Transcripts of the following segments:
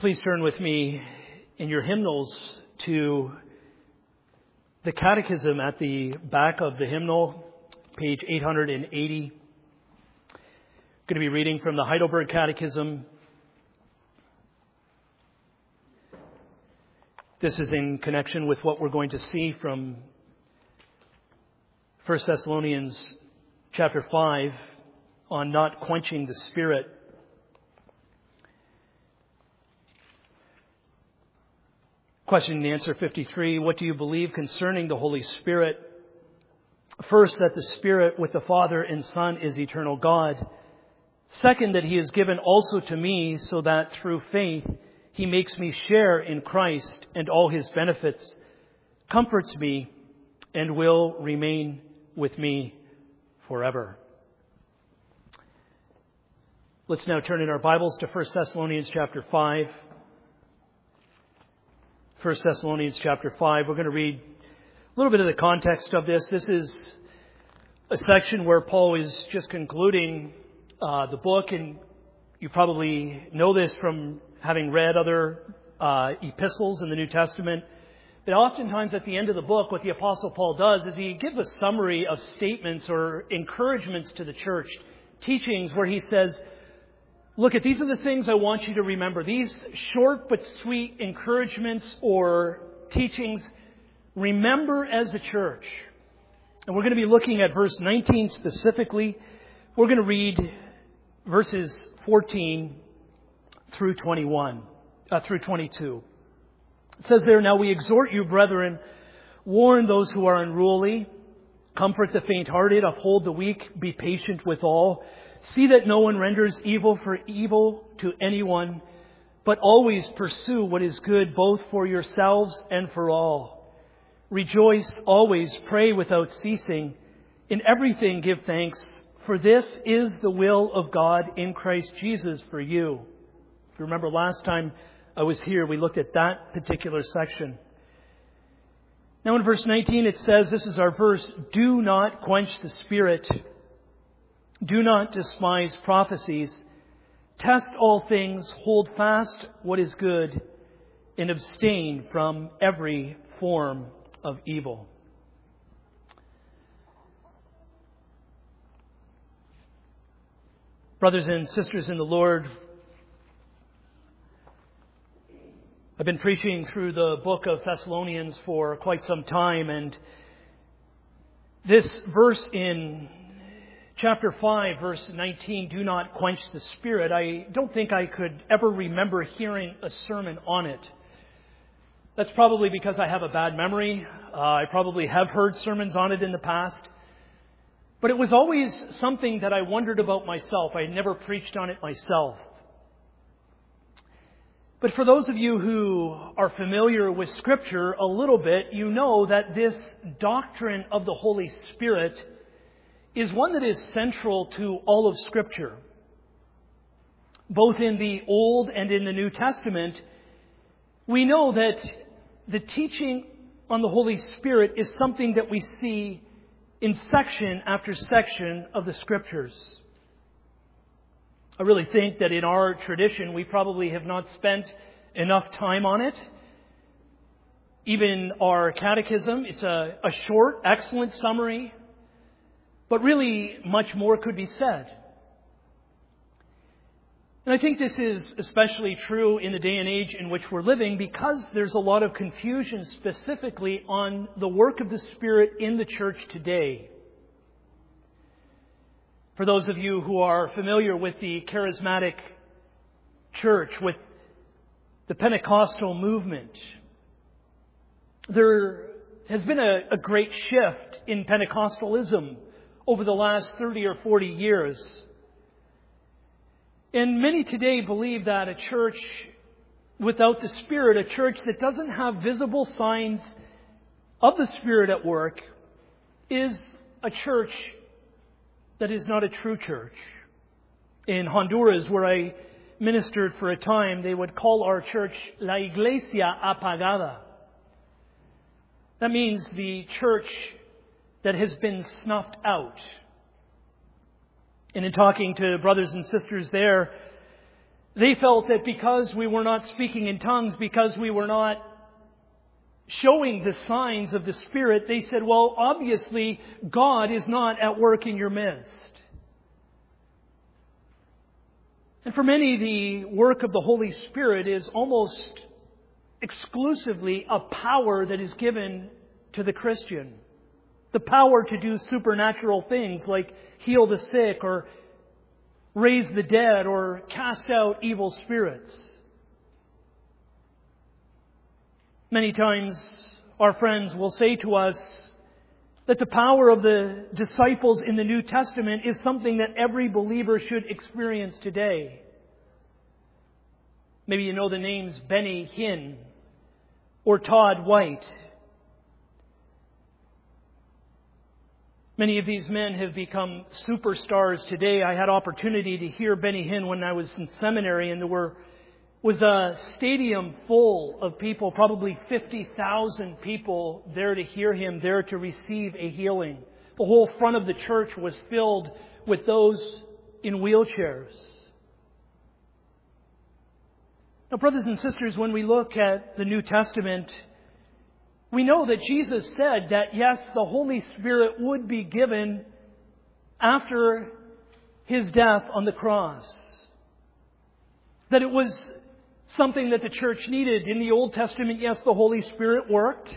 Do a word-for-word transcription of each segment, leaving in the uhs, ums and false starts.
Please turn with me in your hymnals to the Catechism at the back of the hymnal, page eight hundred eighty. I'm going to be reading from the Heidelberg Catechism. This is in connection with what we're going to see from First Thessalonians chapter five on not quenching the Spirit. Question and answer fifty-three. What do you believe concerning the Holy Spirit? First, that the Spirit with the Father and Son is eternal God. Second, that He is given also to me so that through faith He makes me share in Christ and all His benefits, comforts me, and will remain with me forever. Let's now turn in our Bibles to First Thessalonians chapter five. First Thessalonians chapter five. We're going to read a little bit of the context of this. This is a section where Paul is just concluding uh, the book, and you probably know this from having read other uh, epistles in the New Testament. But oftentimes at the end of the book, what the Apostle Paul does is he gives a summary of statements or encouragements to the church, teachings where he says, look, at these are the things I want you to remember. These short but sweet encouragements or teachings, remember as a church. And we're going to be looking at verse nineteen specifically. We're going to read verses fourteen through twenty-one, uh, through twenty-two. It says there, now we exhort you, brethren, warn those who are unruly, comfort the faint-hearted, uphold the weak, be patient with all. See that no one renders evil for evil to anyone, but always pursue what is good both for yourselves and for all. Rejoice always, pray without ceasing. In everything give thanks, for this is the will of God in Christ Jesus for you. If you remember last time I was here, we looked at that particular section. Now in verse nineteen it says, this is our verse, do not quench the Spirit. Do not despise prophecies. Test all things, hold fast what is good, and abstain from every form of evil. Brothers and sisters in the Lord, I've been preaching through the book of Thessalonians for quite some time, and this verse in Chapter five, verse nineteen, do not quench the Spirit. I don't think I could ever remember hearing a sermon on it. That's probably because I have a bad memory. Uh, I probably have heard sermons on it in the past. But it was always something that I wondered about myself. I had never preached on it myself. But for those of you who are familiar with Scripture a little bit, you know that this doctrine of the Holy Spirit is one that is central to all of Scripture. Both in the Old and in the New Testament, we know that the teaching on the Holy Spirit is something that we see in section after section of the Scriptures. I really think that in our tradition, we probably have not spent enough time on it. Even our catechism, it's a, a short, excellent summary. But really, much more could be said. And I think this is especially true in the day and age in which we're living because there's a lot of confusion specifically on the work of the Spirit in the church today. For those of you who are familiar with the charismatic church, with the Pentecostal movement, there has been a, a great shift in Pentecostalism over the last thirty or forty years. And many today believe that a church without the Spirit, a church that doesn't have visible signs of the Spirit at work, is a church that is not a true church. In Honduras, where I ministered for a time, they would call our church La Iglesia Apagada. That means the church that has been snuffed out. And in talking to brothers and sisters there, They felt that because we were not speaking in tongues, because we were not showing the signs of the Spirit, they said, well, obviously God is not at work in your midst. And for many, the work of the Holy Spirit is almost exclusively a power that is given to the Christian. The power to do supernatural things like heal the sick or raise the dead or cast out evil spirits. Many times our friends will say to us that the power of the disciples in the New Testament is something that every believer should experience today. Maybe you know the names Benny Hinn or Todd White. Many of these men have become superstars today. I had opportunity to hear Benny Hinn when I was in seminary, and there were was a stadium full of people, probably fifty thousand people there to hear him, there to receive a healing. The whole front of the church was filled with those in wheelchairs. Now, brothers and sisters, when we look at the New Testament, we know that Jesus said that, yes, the Holy Spirit would be given after His death on the cross. That it was something that the church needed. In the Old Testament, yes, the Holy Spirit worked.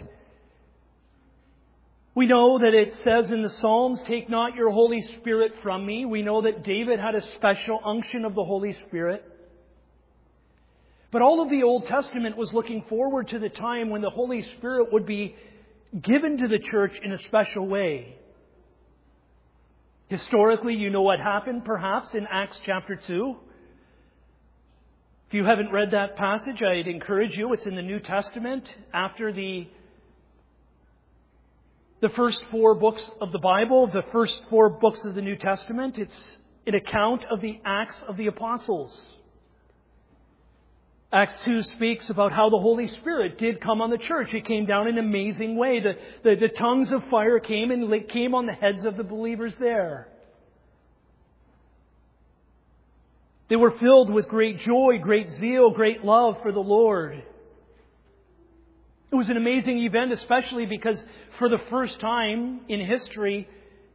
We know that it says in the Psalms, take not your Holy Spirit from me. We know that David had a special unction of the Holy Spirit. But all of the Old Testament was looking forward to the time when the Holy Spirit would be given to the church in a special way. Historically, you know what happened, perhaps, in Acts chapter two. If you haven't read that passage, I'd encourage you. It's in the New Testament. After the, the first four books of the Bible, the first four books of the New Testament, it's an account of the Acts of the Apostles. Acts two speaks about how the Holy Spirit did come on the church. It came down in an amazing way. The, the, the tongues of fire came and came on the heads of the believers there. They were filled with great joy, great zeal, great love for the Lord. It was an amazing event, especially because for the first time in history,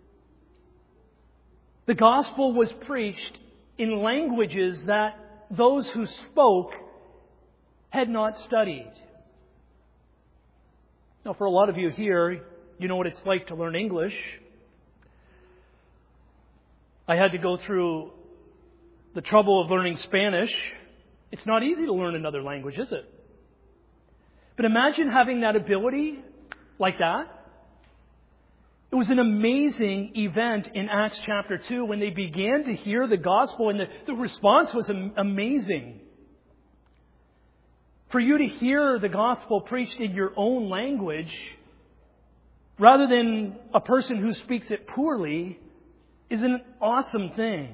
the gospel was preached in languages that those who spoke had not studied. Now, for a lot of you here, you know what it's like to learn English. I had to go through the trouble of learning Spanish. It's not easy to learn another language, is it? But imagine having that ability like that. It was an amazing event in Acts chapter two when they began to hear the gospel, and the, the response was amazing. For you to hear the gospel preached in your own language, rather than a person who speaks it poorly, is an awesome thing.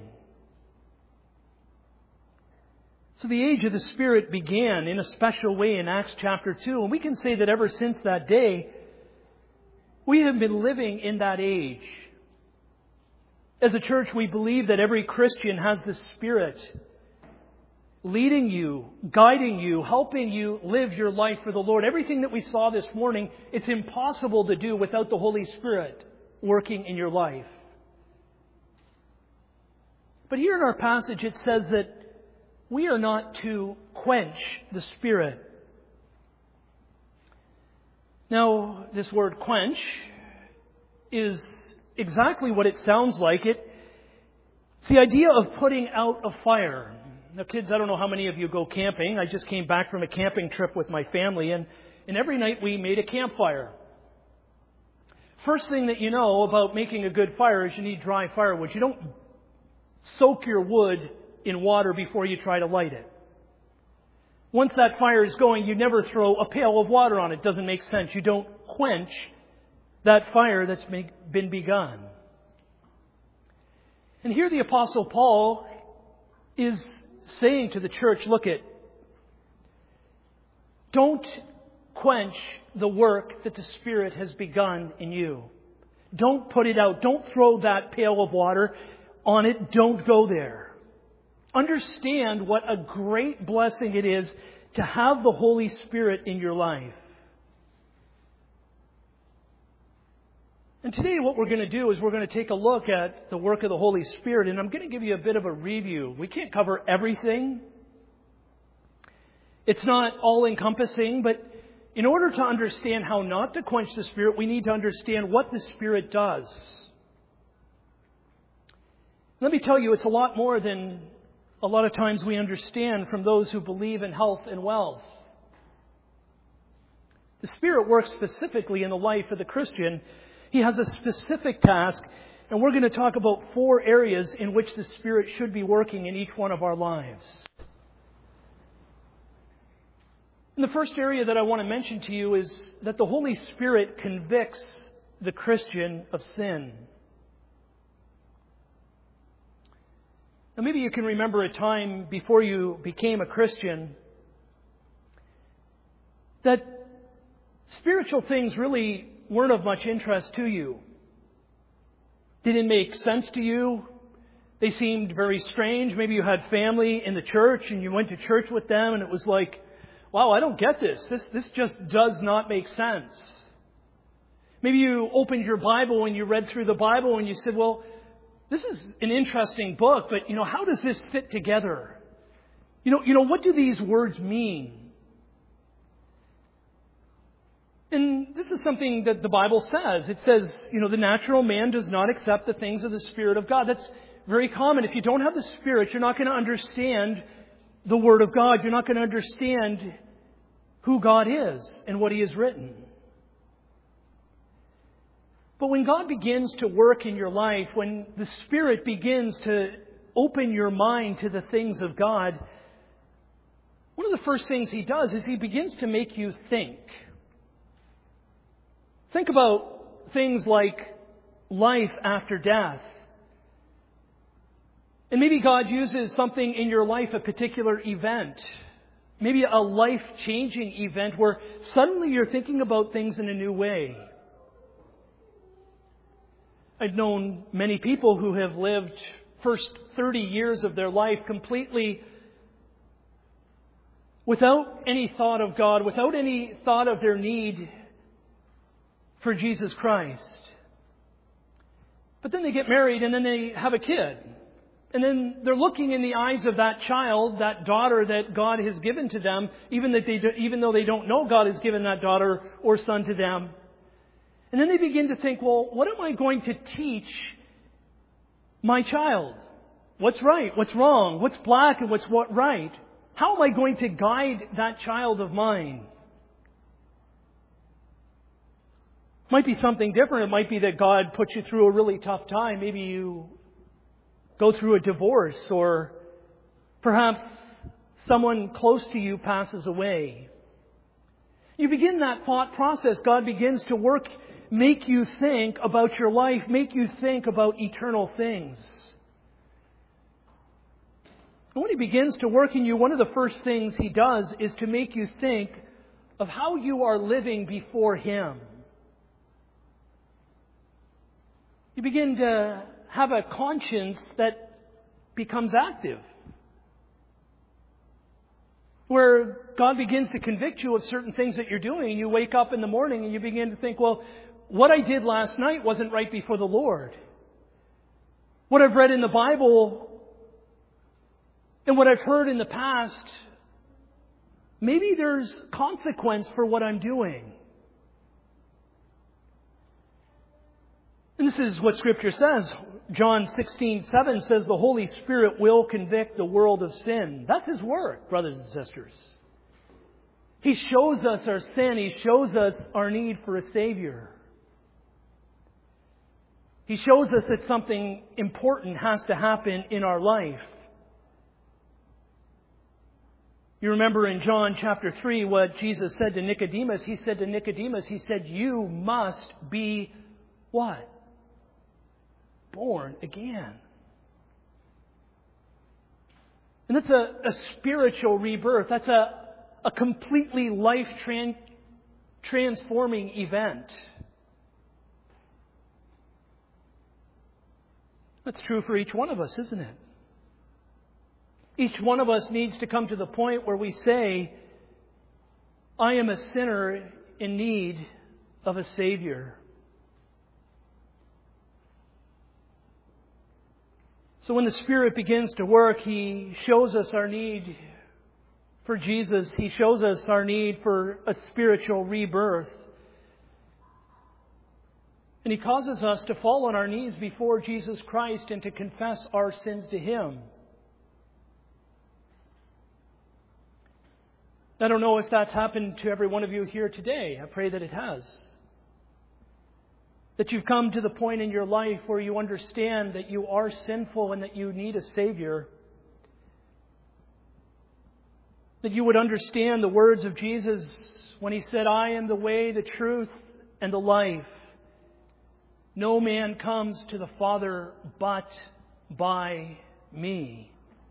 So the age of the Spirit began in a special way in Acts chapter two. And we can say that ever since that day, we have been living in that age. As a church, we believe that every Christian has the Spirit leading you, guiding you, helping you live your life for the Lord. Everything that we saw this morning, it's impossible to do without the Holy Spirit working in your life. But here in our passage, it says that we are not to quench the Spirit. Now, this word quench is exactly what it sounds like. It, it's the idea of putting out a fire. Now, kids, I don't know how many of you go camping. I just came back from a camping trip with my family, and, and every night we made a campfire. First thing that you know about making a good fire is you need dry firewood. You don't soak your wood in water before you try to light it. Once that fire is going, you never throw a pail of water on it. It doesn't make sense. You don't quench that fire that's been begun. And here the Apostle Paul is saying to the church, look it, don't quench the work that the Spirit has begun in you. Don't put it out. Don't throw that pail of water on it. Don't go there. understand what a great blessing it is to have the Holy Spirit in your life. And today what we're going to do is we're going to take a look at the work of the Holy Spirit, and I'm going to give you a bit of a review. We can't cover everything. It's not all-encompassing, but in order to understand how not to quench the Spirit, we need to understand what the Spirit does. Let me tell you, it's a lot more than a lot of times we understand from those who believe in health and wealth. The Spirit works specifically in the life of the Christian. He has a specific task, and we're going to talk about four areas in which the Spirit should be working in each one of our lives. And the first area that I want to mention to you is that the Holy Spirit convicts the Christian of sin. Now, maybe you can remember a time before you became a Christian that spiritual things really weren't of much interest to you. They didn't make sense to you. They seemed very strange. Maybe you had family in the church and you went to church with them and it was like, wow, I don't get this. This, this just does not make sense. Maybe you opened your Bible and you read through the Bible and you said, well, this is an interesting book, but, you know, how does this fit together? You know, you know, what do these words mean? And this is something that the Bible says. It says, you know, the natural man does not accept the things of the Spirit of God. That's very common. If you don't have the Spirit, you're not going to understand the Word of God. You're not going to understand who God is and what He has written. But when God begins to work in your life, when the Spirit begins to open your mind to the things of God, one of the first things He does is He begins to make you think. Think about things like life after death. And maybe God uses something in your life, a particular event, maybe a life-changing event where suddenly you're thinking about things in a new way. I've known many people who have lived first thirty years of their life completely without any thought of God, without any thought of their need for Jesus Christ. But then they get married and then they have a kid. And then they're looking in the eyes of that child, that daughter that God has given to them, even that they do, even though they don't know God has given that daughter or son to them. And then they begin to think, well, what am I going to teach my child? What's right? What's wrong? What's black and what's what right? How am I going to guide that child of mine? Might be something different. It might be that God puts you through a really tough time. Maybe you go through a divorce, or perhaps someone close to you passes away. You begin that thought process. God begins to work, make you think about your life, make you think about eternal things. And when He begins to work in you, one of the first things He does is to make you think of how you are living before Him. You begin to have a conscience that becomes active, where God begins to convict you of certain things that you're doing. You wake up in the morning and you begin to think, well, what I did last night wasn't right before the Lord. What I've read in the Bible and what I've heard in the past, maybe there's consequence for what I'm doing. And this is what Scripture says. John sixteen seven says the Holy Spirit will convict the world of sin. That's His work, brothers and sisters. He shows us our sin. He shows us our need for a Savior. He shows us that something important has to happen in our life. You remember in John chapter three what Jesus said to Nicodemus. He said to Nicodemus, He said, you must be what? Born again. And that's a, a spiritual rebirth. That's a, a completely life tran- transforming event. That's true for each one of us, isn't it? Each one of us needs to come to the point where we say, I am a sinner in need of a Savior. So when the Spirit begins to work, He shows us our need for Jesus. He shows us our need for a spiritual rebirth. And He causes us to fall on our knees before Jesus Christ and to confess our sins to Him. I don't know if that's happened to every one of you here today. I pray that it has. That you've come to the point in your life where you understand that you are sinful and that you need a Savior. That you would understand the words of Jesus when He said, I am the way, the truth, and the life. No man comes to the Father but by me.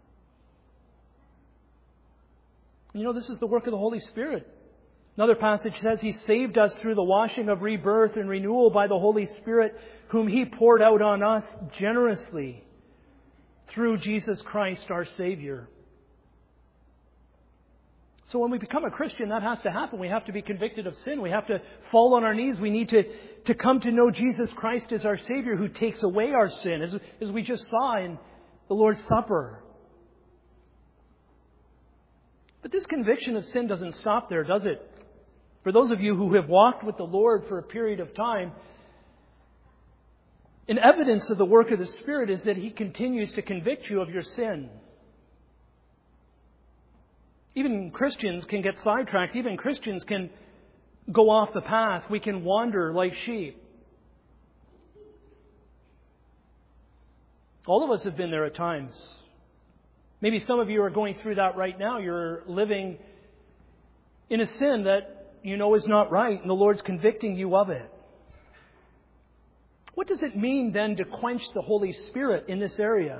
You know, this is the work of the Holy Spirit. Another passage says He saved us through the washing of rebirth and renewal by the Holy Spirit, whom He poured out on us generously through Jesus Christ our Savior. So when we become a Christian, that has to happen. We have to be convicted of sin. We have to fall on our knees. We need to, to come to know Jesus Christ as our Savior who takes away our sin, as, as we just saw in the Lord's Supper. But this conviction of sin doesn't stop there, does it? For those of you who have walked with the Lord for a period of time, an evidence of the work of the Spirit is that He continues to convict you of your sin. Even Christians can get sidetracked. Even Christians can go off the path. We can wander like sheep. All of us have been there at times. Maybe some of you are going through that right now. You're living in a sin that you know is not right, and the Lord's convicting you of it. What does it mean then to quench the Holy Spirit in this area?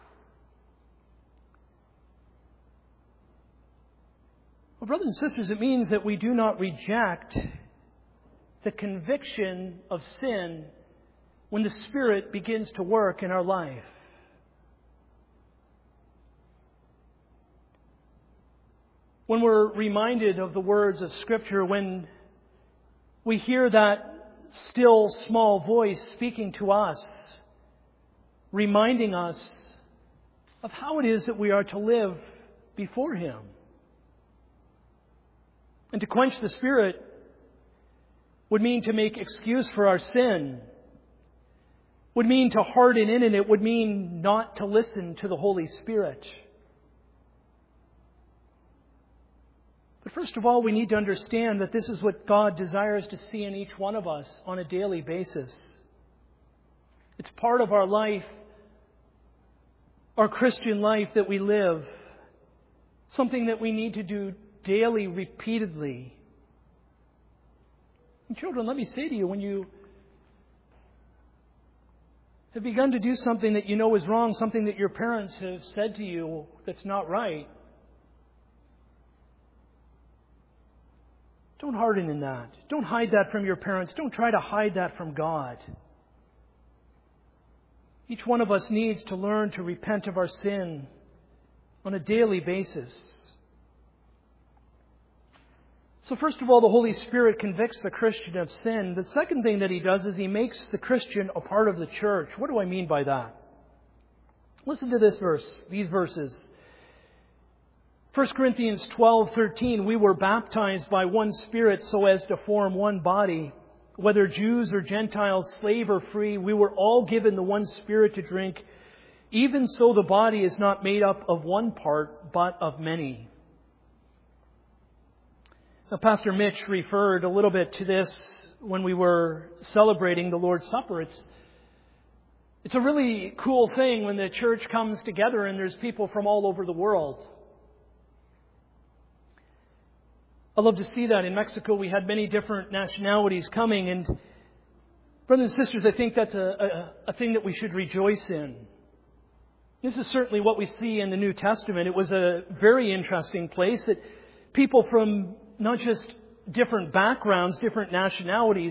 Well, brothers and sisters, it means that we do not reject the conviction of sin when the Spirit begins to work in our life. When we're reminded of the words of Scripture, when we hear that still small voice speaking to us, reminding us of how it is that we are to live before Him. And to quench the Spirit would mean to make excuse for our sin, would mean to harden in it, it would mean not to listen to the Holy Spirit. But first of all, we need to understand that this is what God desires to see in each one of us on a daily basis. It's part of our life, our Christian life that we live. Something that we need to do daily, repeatedly. And children, let me say to you, when you have begun to do something that you know is wrong, something that your parents have said to you that's not right, don't harden in that. Don't hide that from your parents. Don't try to hide that from God. Each one of us needs to learn to repent of our sin on a daily basis. So first of all, the Holy Spirit convicts the Christian of sin. The second thing that He does is He makes the Christian a part of the church. What do I mean by that? Listen to this verse, these verses. First Corinthians twelve thirteen, we were baptized by one Spirit so as to form one body. Whether Jews or Gentiles, slave or free, we were all given the one Spirit to drink. Even so, the body is not made up of one part, but of many. Now, Pastor Mitch referred a little bit to this when we were celebrating the Lord's Supper. It's, it's a really cool thing when the church comes together and there's people from all over the world. I love to see that. In Mexico, we had many different nationalities coming. And brothers and sisters, I think that's a, a, a thing that we should rejoice in. This is certainly what we see in the New Testament. It was a very interesting place that people from not just different backgrounds, different nationalities,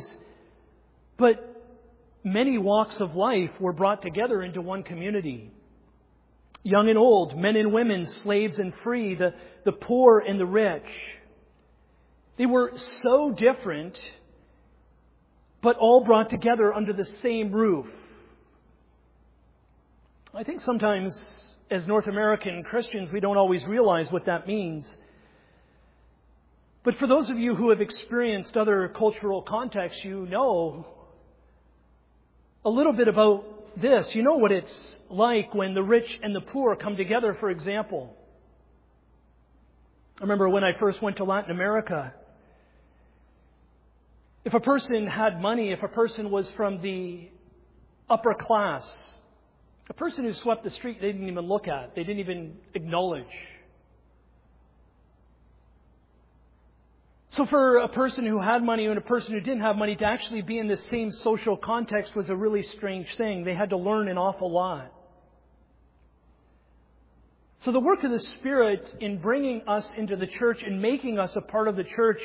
but many walks of life were brought together into one community. young and old, men and women, slaves and free, the, the poor and the rich. They were so different, but all brought together under the same roof. I think sometimes as North American Christians, we don't always realize what that means. But for those of you who have experienced other cultural contexts, you know a little bit about this. You know what it's like when the rich and the poor come together, for example. I remember when I first went to Latin America, if a person had money, if a person was from the upper class, a person who swept the street, they didn't even look at. They didn't even acknowledge. So for a person who had money and a person who didn't have money to actually be in the same social context was a really strange thing. They had to learn an awful lot. So the work of the Spirit in bringing us into the church and making us a part of the church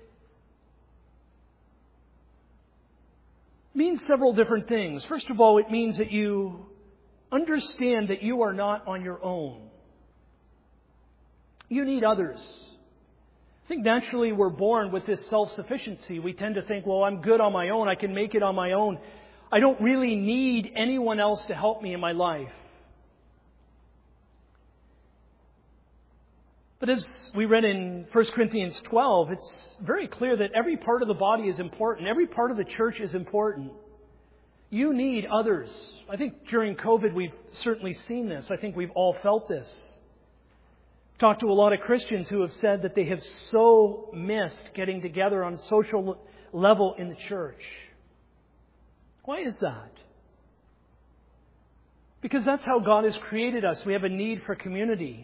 means several different things. First of all, it means that you understand that you are not on your own. You need others. I think naturally we're born with this self-sufficiency. We tend to think, well, I'm good on my own. I can make it on my own. I don't really need anyone else to help me in my life. But as we read in First Corinthians twelve, it's very clear that every part of the body is important. Every part of the church is important. You need others. I think during COVID we've certainly seen this. I think we've all felt this. Talked to a lot of Christians who have said that they have so missed getting together on a social level in the church. Why is that? Because that's how God has created us. We have a need for community.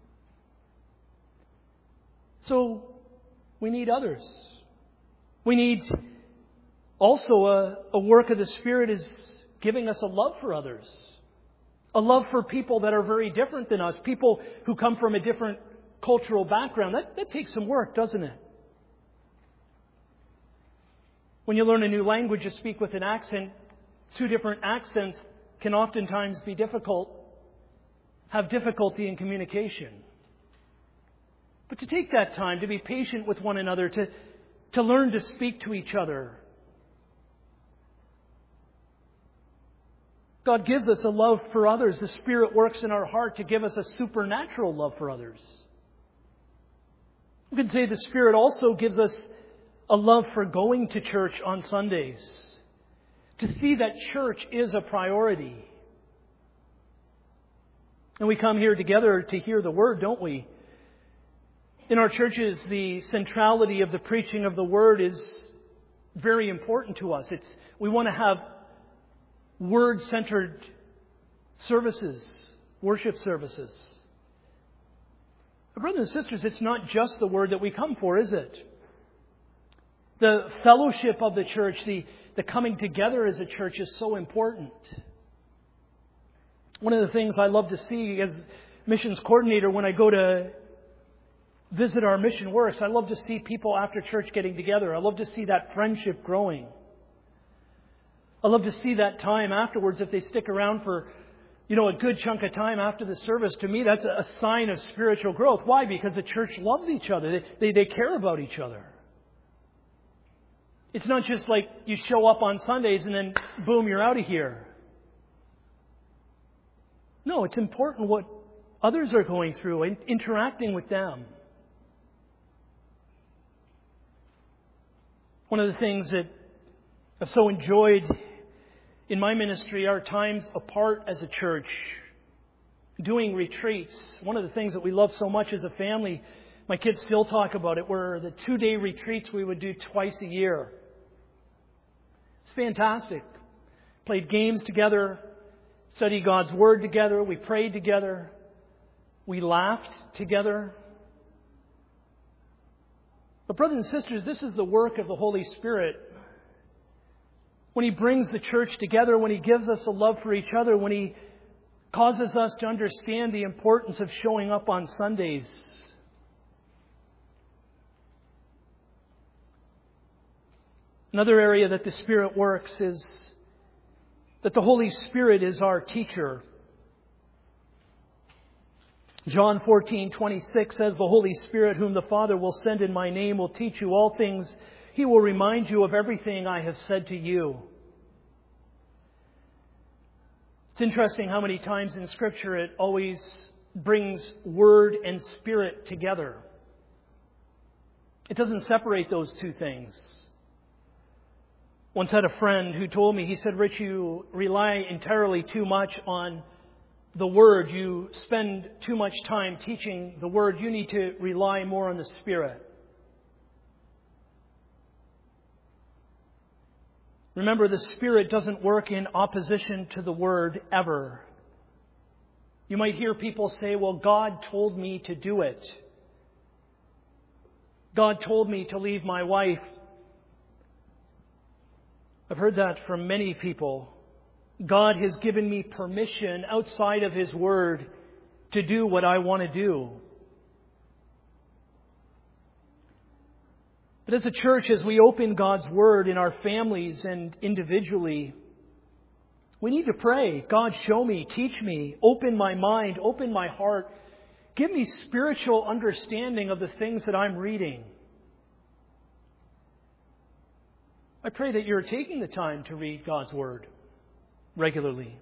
So we need others. We need also a, a work of the Spirit is giving us a love for others. A love for people that are very different than us. People who come from a different cultural background. That, that takes some work, doesn't it? When you learn a new language, you speak with an accent. Two different accents can oftentimes be difficult, have difficulty in communication. But to take that time, to be patient with one another, to, to learn to speak to each other. God gives us a love for others. The Spirit works in our heart to give us a supernatural love for others. We can say the Spirit also gives us a love for going to church on Sundays. To see that church is a priority. And we come here together to hear the Word, don't we? In our churches, the centrality of the preaching of the Word is very important to us. It's we want to have Word-centered services, worship services. But brothers and sisters, it's not just the Word that we come for, is it? The fellowship of the church, the, the coming together as a church is so important. One of the things I love to see as missions coordinator when I go to visit our mission works, I love to see people after church getting together. I love to see that friendship growing. I love to see that time afterwards, if they stick around for, you know, a good chunk of time after the service. To me, that's a sign of spiritual growth. Why? Because the church loves each other. They, they, they care about each other. It's not just like you show up on Sundays and then, boom, you're out of here. No, it's important what others are going through and interacting with them. One of the things that I've so enjoyed in my ministry are times apart as a church, doing retreats. One of the things that we love so much as a family, my kids still talk about it, were the two-day retreats we would do twice a year. It's fantastic. Played games together, studied God's Word together, we prayed together, we laughed together. But brothers and sisters, this is the work of the Holy Spirit. When He brings the church together, when He gives us a love for each other, when He causes us to understand the importance of showing up on Sundays. Another area that the Spirit works is that the Holy Spirit is our teacher. John fourteen twenty-six says, "The Holy Spirit, whom the Father will send in my name, will teach you all things. He will remind you of everything I have said to you." It's interesting how many times in Scripture it always brings Word and Spirit together. It doesn't separate those two things. Once had a friend who told me, he said, "Rich, you rely entirely too much on the Word. You spend too much time teaching the Word. You need to rely more on the Spirit." Remember, the Spirit doesn't work in opposition to the Word ever. You might hear people say, "Well, God told me to do it. God told me to leave my wife." I've heard that from many people. God has given me permission outside of His Word to do what I want to do. But as a church, as we open God's Word in our families and individually, we need to pray, "God, show me, teach me, open my mind, open my heart. Give me spiritual understanding of the things that I'm reading." I pray that you're taking the time to read God's Word regularly.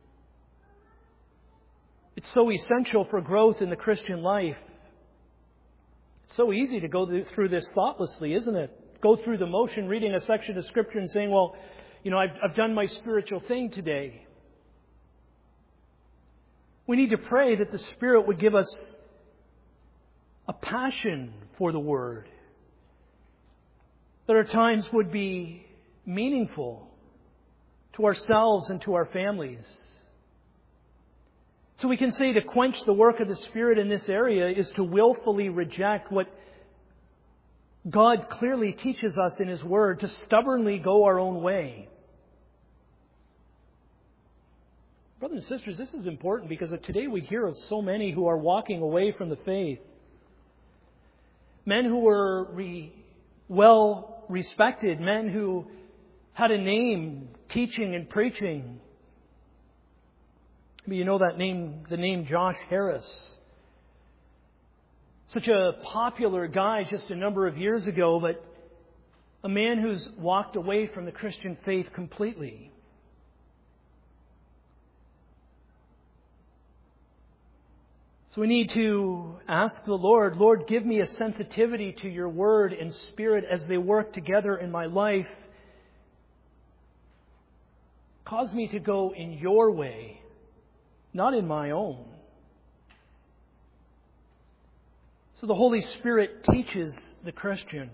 It's so essential for growth in the Christian life. It's so easy to go through this thoughtlessly, isn't it? Go through the motion, reading a section of Scripture and saying, "Well, you know, I've, I've done my spiritual thing today." We need to pray that the Spirit would give us a passion for the Word, that our times would be meaningful to ourselves and to our families. So we can say to quench the work of the Spirit in this area is to willfully reject what God clearly teaches us in His Word, to stubbornly go our own way. Brothers and sisters, this is important because today we hear of so many who are walking away from the faith. Men who were re, well respected, men who had a name teaching and preaching. Maybe you know that name, the name Josh Harris. Such a popular guy just a number of years ago, but a man who's walked away from the Christian faith completely. So we need to ask the Lord, "Lord, give me a sensitivity to your Word and Spirit as they work together in my life. Cause me to go in your way, not in my own." So the Holy Spirit teaches the Christian.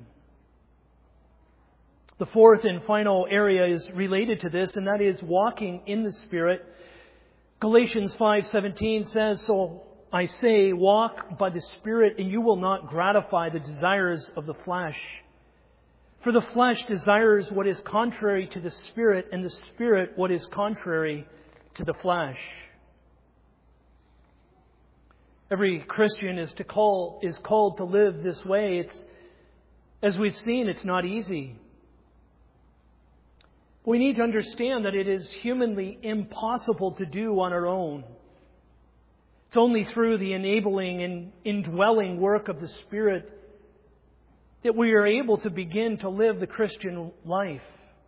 The fourth and final area is related to this, and that is walking in the Spirit. Galatians five seventeen says, "So I say, walk by the Spirit, and you will not gratify the desires of the flesh. For the flesh desires what is contrary to the Spirit, and the Spirit what is contrary to the flesh." Every Christian is to call is called to live this way. It's, as we've seen, it's not easy. We need to understand that it is humanly impossible to do on our own. It's only through the enabling and indwelling work of the Spirit that we are able to begin to live the Christian life.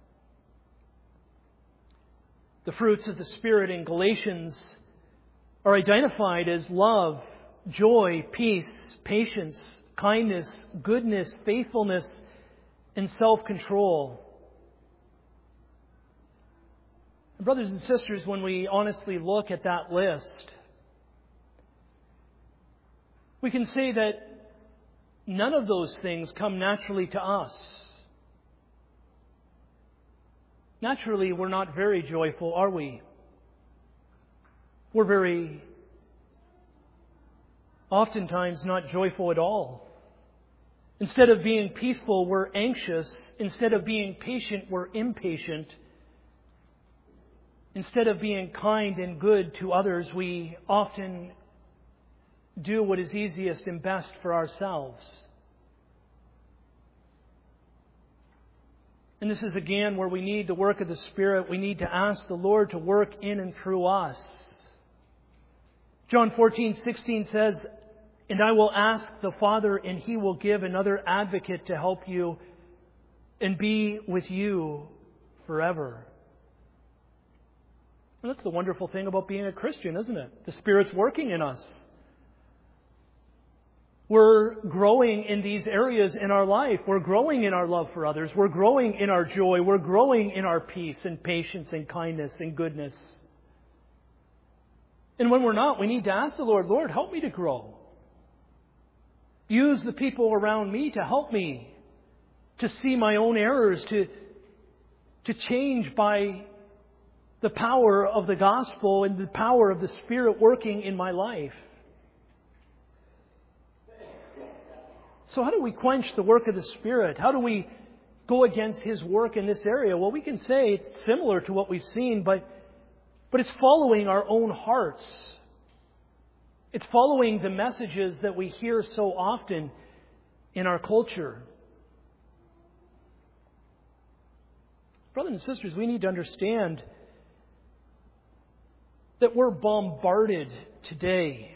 The fruits of the Spirit in Galatians are identified as love, joy, peace, patience, kindness, goodness, faithfulness, and self-control. Brothers and sisters, when we honestly look at that list, we can say that none of those things come naturally to us. Naturally, we're not very joyful, are we? We're very, oftentimes, not joyful at all. Instead of being peaceful, we're anxious. Instead of being patient, we're impatient. Instead of being kind and good to others, we often do what is easiest and best for ourselves. And this is again where we need the work of the Spirit. We need to ask the Lord to work in and through us. John fourteen sixteen says, "And I will ask the Father, and He will give another advocate to help you and be with you forever." And that's the wonderful thing about being a Christian, isn't it? The Spirit's working in us. We're growing in these areas in our life. We're growing in our love for others. We're growing in our joy. We're growing in our peace and patience and kindness and goodness. And when we're not, we need to ask the Lord, Lord, help me to grow. Use the people around me to help me to see my own errors, to, to change by the power of the gospel and the power of the Spirit working in my life. So how do we quench the work of the Spirit? How do we go against His work in this area? Well, we can say it's similar to what we've seen, but, but it's following our own hearts. It's following the messages that we hear so often in our culture. Brothers and sisters, we need to understand that we're bombarded today,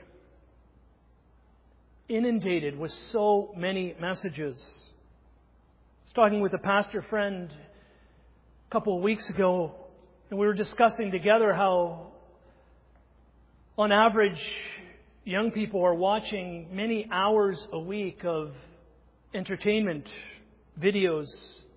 inundated with so many messages. I was talking with a pastor friend a couple of weeks ago, and we were discussing together how, on average, young people are watching many hours a week of entertainment, videos,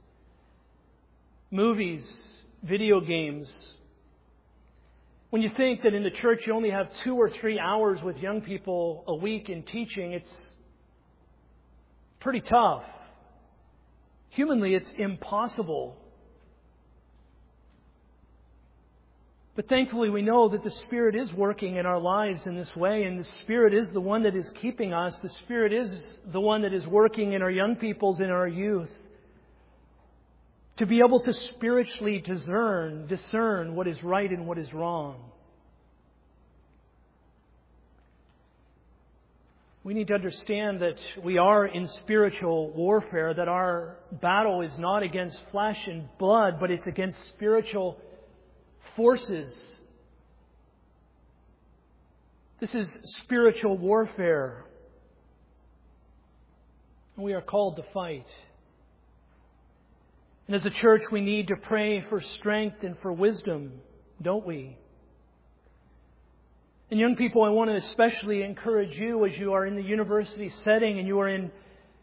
movies, video games. When you think that in the church you only have two or three hours with young people a week in teaching, it's pretty tough. Humanly, it's impossible. But thankfully, we know that the Spirit is working in our lives in this way, and the Spirit is the one that is keeping us. The Spirit is the one that is working in our young peoples, in our youth, to be able to spiritually discern, discern what is right and what is wrong. We need to understand that we are in spiritual warfare, that our battle is not against flesh and blood, but it's against spiritual forces. This is spiritual warfare. And we are called to fight. And as a church, we need to pray for strength and for wisdom, don't we? And young people, I want to especially encourage you as you are in the university setting and you are in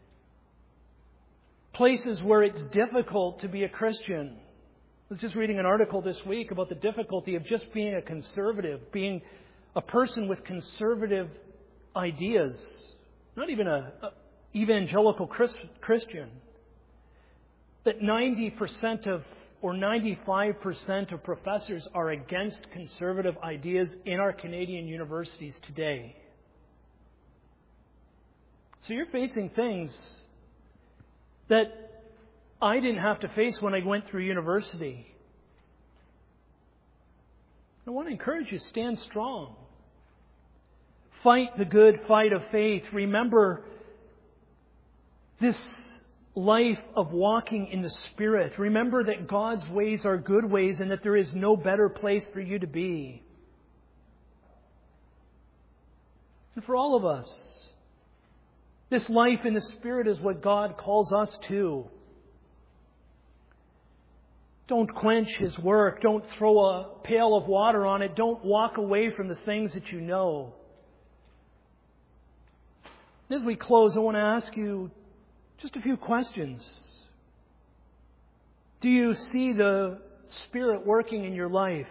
places where it's difficult to be a Christian. I was just reading an article this week about the difficulty of just being a conservative, being a person with conservative ideas, not even a, a evangelical Christ, Christian. That ninety percent of or ninety-five percent of professors are against conservative ideas in our Canadian universities today. So you're facing things that I didn't have to face when I went through university. I want to encourage you, stand strong. Fight the good fight of faith. Remember this life of walking in the Spirit. Remember that God's ways are good ways and that there is no better place for you to be. And for all of us, this life in the Spirit is what God calls us to. Don't quench His work. Don't throw a pail of water on it. Don't walk away from the things that you know. As we close, I want to ask you just a few questions. Do you see the Spirit working in your life?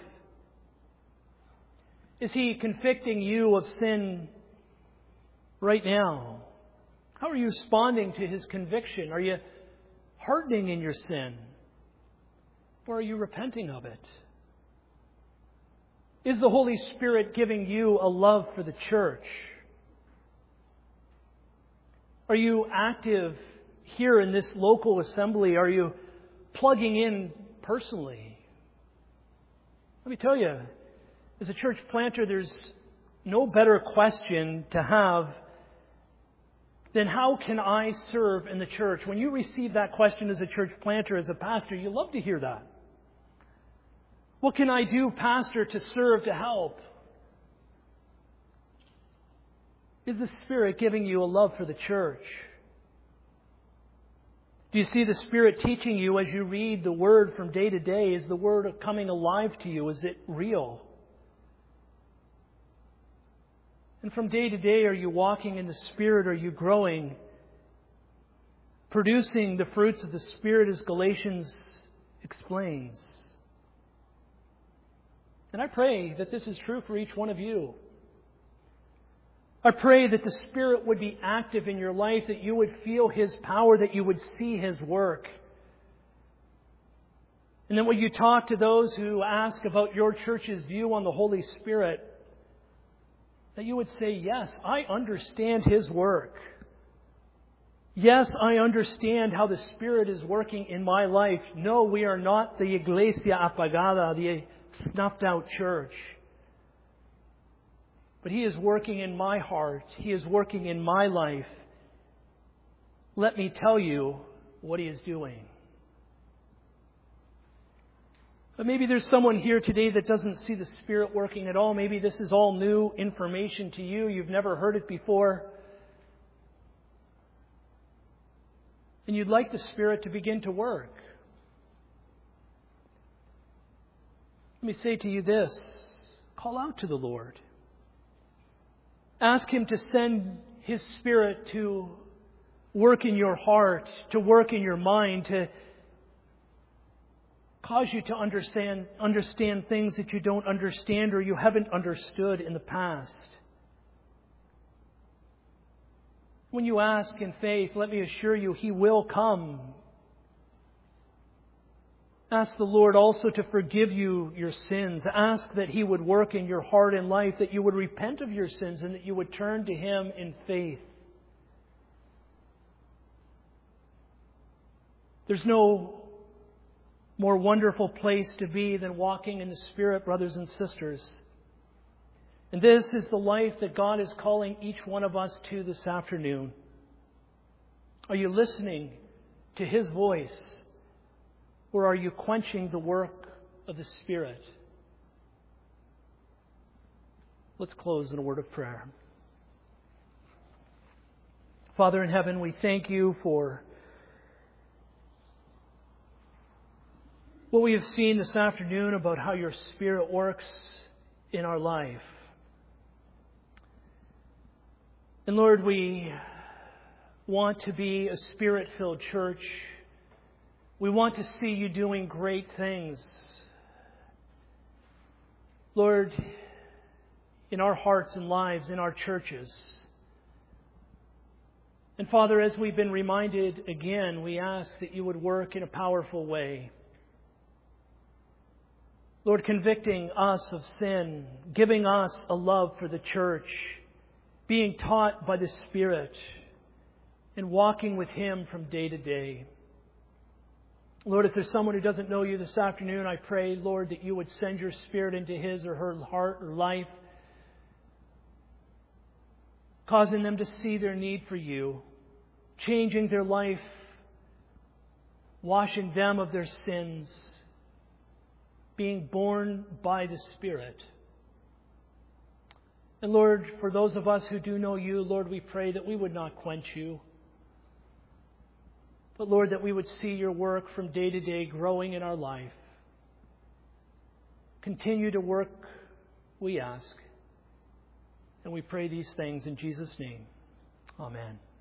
Is He convicting you of sin right now? How are you responding to His conviction? Are you hardening in your sin? Or are you repenting of it? Is the Holy Spirit giving you a love for the church? Are you active here in this local assembly? Are you plugging in personally? Let me tell you, as a church planter, there's no better question to have than how can I serve in the church? When you receive that question as a church planter, as a pastor, you love to hear that. What can I do, pastor, to serve, to help? Is the Spirit giving you a love for the church? Do you see the Spirit teaching you as you read the Word from day to day? Is the Word coming alive to you? Is it real? And from day to day, are you walking in the Spirit? Are you growing? Producing the fruits of the Spirit as Galatians explains. And I pray that this is true for each one of you. I pray that the Spirit would be active in your life, that you would feel His power, that you would see His work. And then when you talk to those who ask about your church's view on the Holy Spirit, that you would say, yes, I understand His work. Yes, I understand how the Spirit is working in my life. No, we are not the Iglesia Apagada, the snuffed out church. But He is working in my heart. He is working in my life. Let me tell you what He is doing. But maybe there's someone here today that doesn't see the Spirit working at all. Maybe this is all new information to you. You've never heard it before. And you'd like the Spirit to begin to work. Let me say to you this. Call out to the Lord. Ask Him to send His Spirit to work in your heart, to work in your mind, to cause you to understand, understand things that you don't understand or you haven't understood in the past. When you ask in faith, let me assure you, He will come. Ask the Lord also to forgive you your sins. Ask that He would work in your heart and life, that you would repent of your sins and that you would turn to Him in faith. There's no more wonderful place to be than walking in the Spirit, brothers and sisters. And this is the life that God is calling each one of us to this afternoon. Are you listening to His voice? Or are you quenching the work of the Spirit? Let's close in a word of prayer. Father in heaven, we thank You for what we have seen this afternoon about how Your Spirit works in our life. And Lord, we want to be a Spirit-filled church. We want to see You doing great things. Lord, in our hearts and lives, in our churches. And Father, as we've been reminded again, we ask that You would work in a powerful way. Lord, convicting us of sin, giving us a love for the church, being taught by the Spirit, and walking with Him from day to day. Lord, if there's someone who doesn't know You this afternoon, I pray, Lord, that You would send Your Spirit into his or her heart or life, causing them to see their need for You, changing their life, washing them of their sins, being born by the Spirit. And Lord, for those of us who do know You, Lord, we pray that we would not quench You. But Lord, that we would see Your work from day to day growing in our life. Continue to work, we ask. And we pray these things in Jesus' name. Amen.